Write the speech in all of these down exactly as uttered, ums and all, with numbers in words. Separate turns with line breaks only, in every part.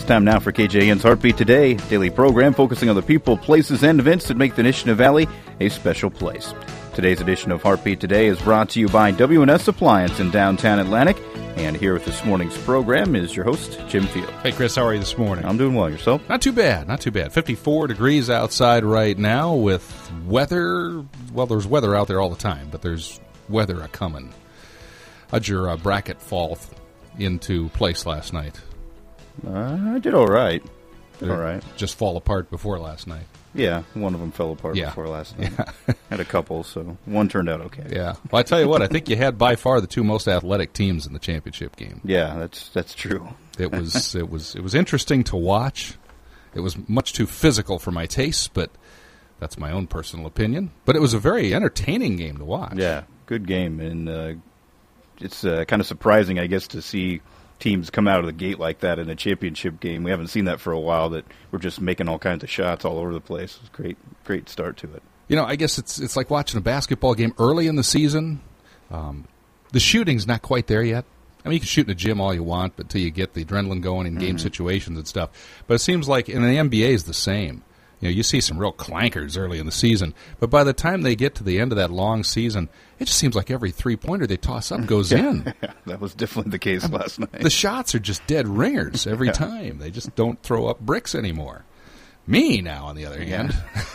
Time now for K J N's Heartbeat Today, daily program focusing on the people, places, and events that make the Nishina Valley a special place. Today's edition of Heartbeat Today is brought to you by W and S Appliance in downtown Atlantic. And here with this morning's program is your host, Jim Field.
Hey, Chris, how are you this morning?
I'm doing well. Yourself?
Not too bad, not too bad. fifty-four degrees outside right now with weather. Well, there's weather out there all the time, but there's weather a-coming. How'd your uh, bracket fall th- into place last night?
Uh, I did all right. Did
Did
all right.
Just fall apart before last night.
Yeah, one of them fell apart
Yeah.
before last night.
Yeah.
Had a couple, so one turned out okay.
Yeah. Well, I tell you what, I think you had by far the two most athletic teams in the championship game.
Yeah, that's that's true.
It was it was it was interesting to watch. It was much too physical for my tastes, but that's my own personal opinion. But it was a very entertaining game to watch.
Yeah, good game, and uh, it's uh, kind of surprising, I guess, to see teams come out of the gate like that in a championship game. We haven't seen that for a while, that we're just making all kinds of shots all over the place. It was a great, great start to it.
You know, I guess it's it's like watching a basketball game early in the season. Um, the shooting's not quite there yet. I mean, you can shoot in the gym all you want, but until you get the adrenaline going in game mm-hmm. situations and stuff. But it seems like in the N B A is the same. You know, you see some real clankers early in the season, but by the time they get to the end of that long season, it just seems like every three-pointer they toss up goes in.
That was definitely the case last night.
The shots are just dead ringers every yeah. time. They just don't throw up bricks anymore. Me, now, on the other
yeah.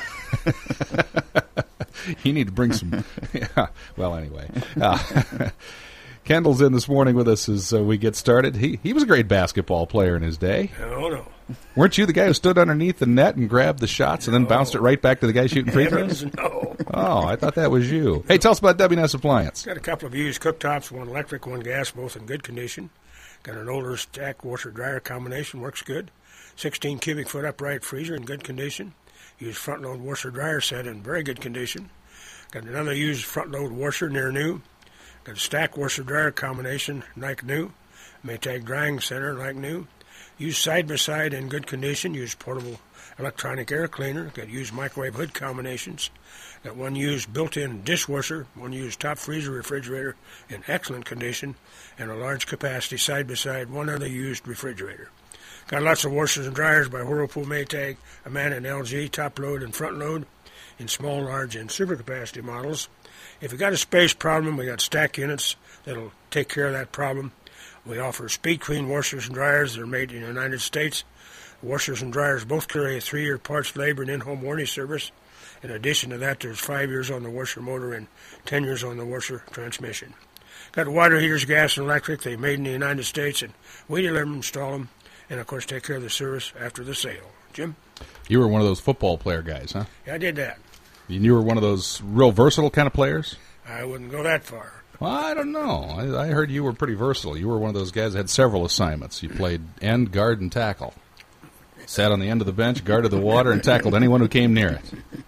hand. You need to bring some... yeah. Well, anyway. Uh, Kendall's in this morning with us as uh, we get started. He he was a great basketball player in his day.
Oh, no.
Weren't you the guy who stood underneath the net and grabbed the shots and then no. bounced it right back to the guy shooting free throws?
No.
Oh, I thought that was you. Hey, tell us about W and S Appliance.
Got a couple of used cooktops, one electric, one gas, both in good condition. Got an older stack washer-dryer combination, works good. sixteen cubic foot upright freezer in good condition. Used front-load washer-dryer set in very good condition. Got another used front-load washer near new. Got a stack washer-dryer combination like new. Maytag drying center like new. Used side-by-side in good condition. Used portable electronic air cleaner. Got used microwave hood combinations. Got one used built-in dishwasher. One used top freezer refrigerator in excellent condition. And a large capacity side-by-side, one other used refrigerator. Got lots of washers and dryers by Whirlpool, Maytag, Amana, and L G, top load and front load in small, large, and super capacity models. If you got a space problem, we got stack units that'll take care of that problem. We offer Speed Queen washers and dryers that are made in the United States. Washers and dryers both carry a three-year parts, labor, and in-home warranty service. In addition to that, there's five years on the washer motor and ten years on the washer transmission. Got water heaters, gas, and electric. They're made in the United States, and we deliver them, install them, and, of course, take care of the service after the sale. Jim?
You were one of those football player guys, huh?
Yeah, I did that.
And you were one of those real versatile kind of players?
I wouldn't go that far.
Well, I don't know. I, I heard you were pretty versatile. You were one of those guys that had several assignments. You played end, guard, and tackle. Sat on the end of the bench, guarded the water, and tackled anyone who came near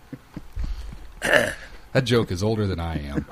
it. That joke is older than I am.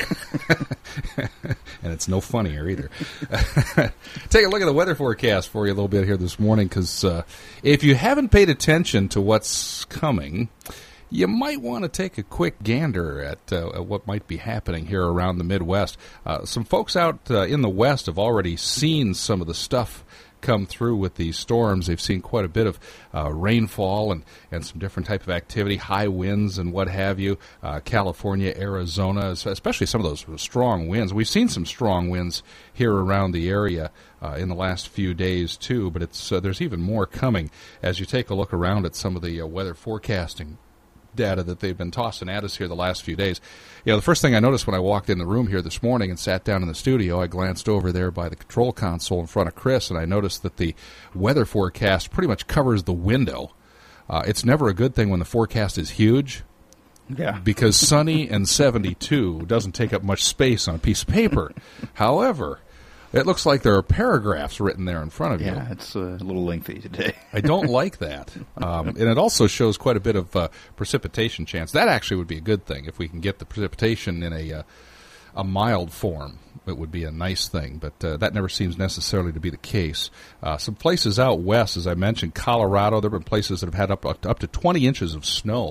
And it's no funnier either. Take a look at the weather forecast for you a little bit here this morning, because uh, if you haven't paid attention to what's coming, you might want to take a quick gander at, uh, at what might be happening here around the Midwest. Uh, some folks out uh, in the West have already seen some of the stuff come through with these storms. They've seen quite a bit of uh, rainfall and, and some different type of activity, high winds and what have you. Uh, California, Arizona, especially some of those strong winds. We've seen some strong winds here around the area uh, in the last few days too, but it's uh, there's even more coming as you take a look around at some of the uh, weather forecasting data that they've been tossing at us here the last few days. You know, the first thing I noticed when I walked in the room here this morning and sat down in the studio, I glanced over there by the control console in front of Chris, and I noticed that the weather forecast pretty much covers the window. Uh, it's never a good thing when the forecast is huge.
Yeah.
Because sunny and seventy-two doesn't take up much space on a piece of paper. However, it looks like there are paragraphs written there in front of
yeah,
you.
Yeah, it's uh, a little lengthy today.
I don't like that. Um, and it also shows quite a bit of uh, precipitation chance. That actually would be a good thing if we can get the precipitation in a uh, a mild form. It would be a nice thing, but uh, that never seems necessarily to be the case. Uh, some places out west, as I mentioned, Colorado, there have been places that have had up, up to twenty inches of snow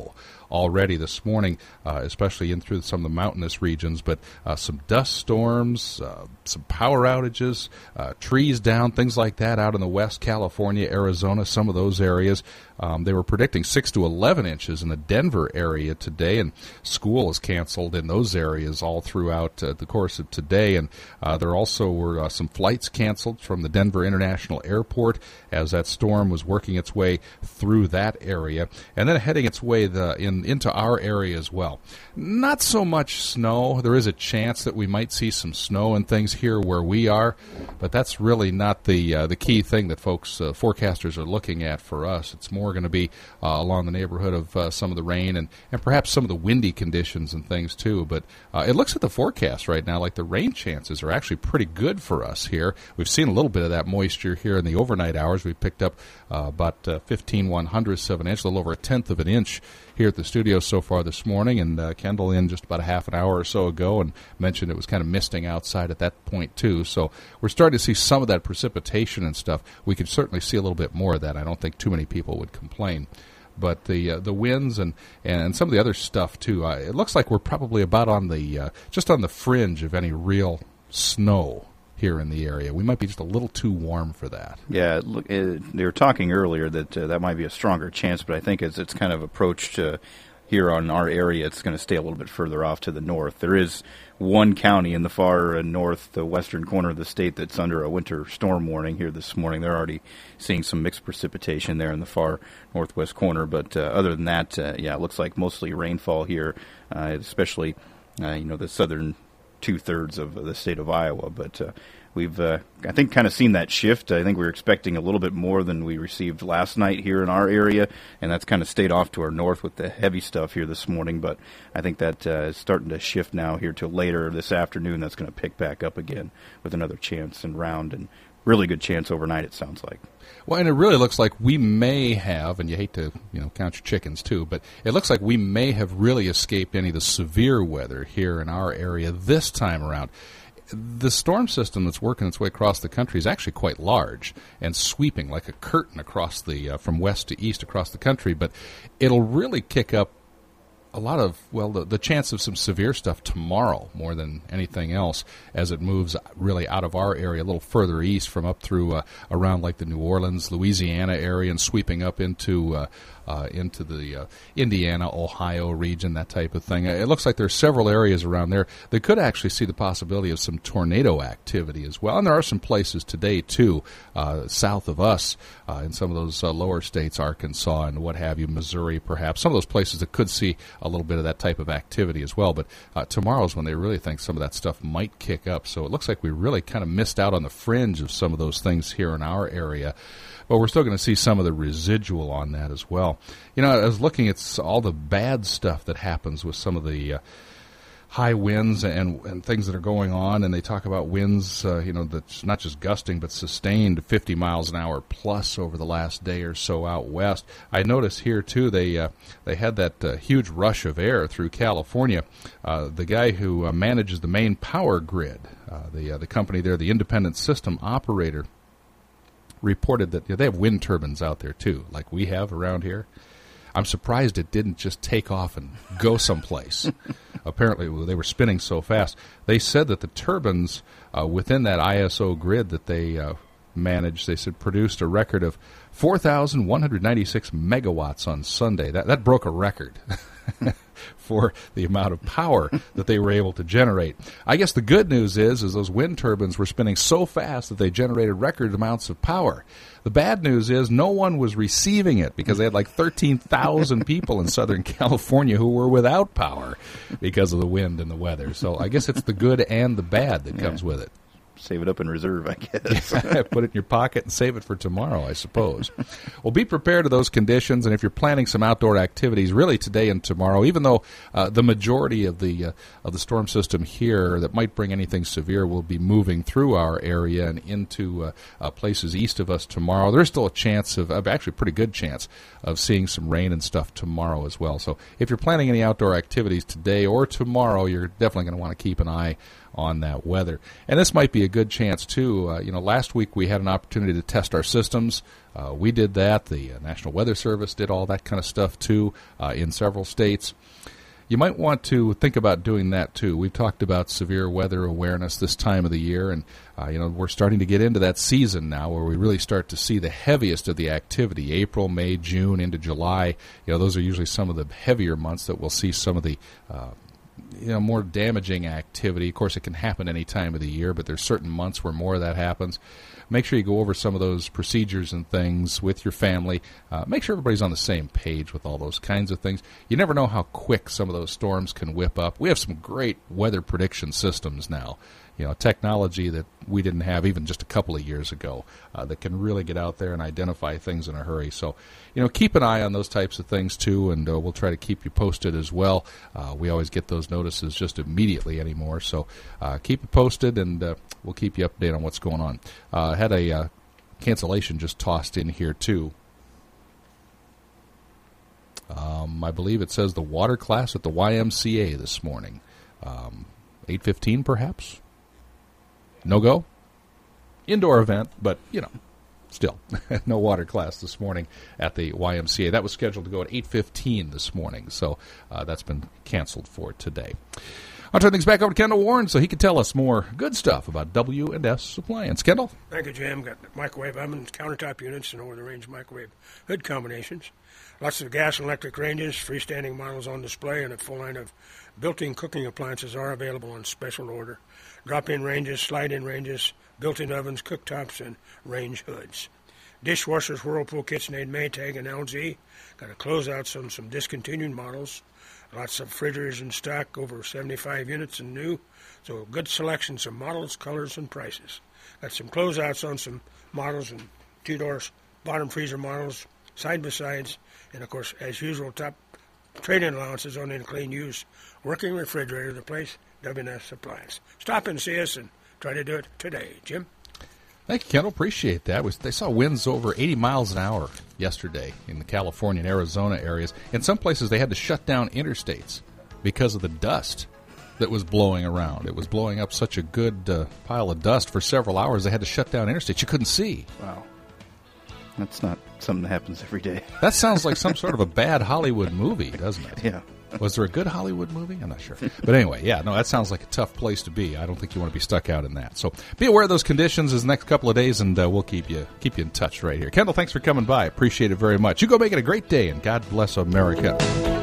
already this morning, uh, especially in through some of the mountainous regions. But uh, some dust storms, uh, some power outages, uh, trees down, things like that out in the West, California, Arizona, some of those areas. Um, they were predicting six to eleven inches in the Denver area today, and school is canceled in those areas all throughout uh, the course of today. And uh, there also were uh, some flights canceled from the Denver International Airport as that storm was working its way through that area, and then heading its way the, in into our area as well. Not so much snow. There is a chance that we might see some snow and things here where we are, but that's really not the uh, the key thing that folks, uh, forecasters are looking at for us. It's more going to be uh, along the neighborhood of uh, some of the rain and, and perhaps some of the windy conditions and things too. But uh, it looks at the forecast right now like the rain chances are actually pretty good for us here. We've seen a little bit of that moisture here in the overnight hours. We've picked up uh, about uh, fifteen one hundredths of an inch, a little over a tenth of an inch here at the studio so far this morning. And uh, Kendall in just about a half an hour or so ago and mentioned it was kind of misting outside at that point too. So we're starting to see some of that precipitation and stuff. We could certainly see a little bit more of that. I don't think too many people would complain. But the uh, the winds and, and some of the other stuff too, uh, it looks like we're probably about on the uh, just on the fringe of any real snow here in the area. We might be just a little too warm for that.
Yeah, look, uh, they were talking earlier that uh, that might be a stronger chance, but I think as it's kind of approached uh, here on our area, it's going to stay a little bit further off to the north. There is one county in the far uh, north, the western corner of the state, that's under a winter storm warning here this morning. They're already seeing some mixed precipitation there in the far northwest corner, but uh, other than that, uh, yeah, it looks like mostly rainfall here, uh, especially uh, you know the southern two-thirds of the state of Iowa. But uh, we've, uh, I think, kind of seen that shift. I think we were expecting a little bit more than we received last night here in our area, and that's kind of stayed off to our north with the heavy stuff here this morning. But I think that uh, is starting to shift now here to later this afternoon. That's going to pick back up again with another chance and round, and really good chance overnight, it sounds like.
Well, and it really looks like we may have, and you hate to, you know, count your chickens too, but it looks like we may have really escaped any of the severe weather here in our area this time around. The storm system that's working its way across the country is actually quite large and sweeping like a curtain across the uh, from west to east across the country, but it'll really kick up a lot of, well, the, the chance of some severe stuff tomorrow more than anything else as it moves really out of our area a little further east from up through uh, around like the New Orleans, Louisiana area and sweeping up into uh, uh, into the uh, Indiana, Ohio region, that type of thing. It looks like there are several areas around there that could actually see the possibility of some tornado activity as well. And there are some places today, too, uh, south of us uh, in some of those uh, lower states, Arkansas and what have you, Missouri perhaps, some of those places that could see a little bit of that type of activity as well. But uh, tomorrow's when they really think some of that stuff might kick up. So it looks like we really kind of missed out on the fringe of some of those things here in our area. But we're still going to see some of the residual on that as well. You know, I was looking at all the bad stuff that happens with some of the uh, high winds and, and things that are going on, and they talk about winds, uh, you know, that's not just gusting, but sustained fifty miles an hour plus over the last day or so out west. I noticed here, too, they uh, they had that uh, huge rush of air through California. Uh, the guy who uh, manages the main power grid, uh, the, uh, the company there, the independent system operator, reported that you know, they have wind turbines out there, too, like we have around here. I'm surprised it didn't just take off and go someplace. Apparently, they were spinning so fast. They said that the turbines uh, within that I S O grid that they uh, managed, they said, produced a record of four thousand one hundred ninety-six megawatts on Sunday. That, that broke a record for the amount of power that they were able to generate. I guess the good news is, is those wind turbines were spinning so fast that they generated record amounts of power. The bad news is no one was receiving it because they had like thirteen thousand people in Southern California who were without power because of the wind and the weather. So I guess it's the good and the bad that comes yeah. with it.
Save it up in reserve, I guess.
Put it in your pocket and save it for tomorrow, I suppose. Well, be prepared to those conditions, and if you're planning some outdoor activities, really today and tomorrow, even though uh, the majority of the uh, of the storm system here that might bring anything severe will be moving through our area and into uh, uh, places east of us tomorrow, there's still a chance of, uh, actually a pretty good chance, of seeing some rain and stuff tomorrow as well. So if you're planning any outdoor activities today or tomorrow, you're definitely going to want to keep an eye on that weather. And this might be a good chance, too. Uh, you know, last week we had an opportunity to test our systems. Uh, we did that. The uh, National Weather Service did all that kind of stuff, too, uh, in several states. You might want to think about doing that, too. We've talked about severe weather awareness this time of the year, and, uh, you know, we're starting to get into that season now where we really start to see the heaviest of the activity. April, May, June, into July. You know, those are usually some of the heavier months that we'll see some of the, uh, you know, more damaging activity. Of course, it can happen any time of the year, but there's certain months where more of that happens. Make sure you go over some of those procedures and things with your family. Uh, make sure everybody's on the same page with all those kinds of things. You never know how quick some of those storms can whip up. We have some great weather prediction systems now. You know, technology that we didn't have even just a couple of years ago uh, that can really get out there and identify things in a hurry. So, you know, keep an eye on those types of things, too, and uh, we'll try to keep you posted as well. Uh, we always get those notices just immediately anymore. So uh, keep it posted, and uh, we'll keep you updated on what's going on. Uh, had a uh, cancellation just tossed in here, too. Um, I believe it says the water class at the Y M C A this morning. Um, eight fifteen, perhaps? No go? Indoor event, but, you know, still, no water class this morning at the Y M C A. That was scheduled to go at eight fifteen this morning, so uh, that's been canceled for today. I'll turn things back over to Kendall Warren so he can tell us more good stuff about W and S Appliance. Kendall?
Thank you, Jim. Got microwave ovens, countertop units, and over-the-range microwave hood combinations. Lots of gas and electric ranges, freestanding models on display, and a full line of built-in cooking appliances are available on special order. Drop-in ranges, slide-in ranges, built-in ovens, cooktops, and range hoods. Dishwashers, Whirlpool, KitchenAid, Maytag, and L G. Got a closeouts on some discontinued models. Lots of refrigerators in stock, over seventy-five units and new. So good selections of models, colors, and prices. Got some closeouts on some models and two-doors, bottom freezer models, side-by-sides, and, of course, as usual, top trade-in allowances on any clean use. Working refrigerator, the place, W and S Appliance. Stop and see us and try to do it today. Jim?
Thank you, Kendall. Appreciate that. We, they saw winds over eighty miles an hour yesterday in the California and Arizona areas. In some places, they had to shut down interstates because of the dust that was blowing around. It was blowing up such a good uh, pile of dust for several hours, they had to shut down interstates. You couldn't see.
Wow. That's not something that happens every day.
That sounds like some sort of a bad Hollywood movie, doesn't it?
Yeah.
Was there a good Hollywood movie? I'm not sure. But anyway, yeah, no, that sounds like a tough place to be. I don't think you want to be stuck out in that. So be aware of those conditions this next couple of days, and uh, we'll keep you keep you in touch right here. Kendall, thanks for coming by. Appreciate it very much. You go make it a great day, and God bless America.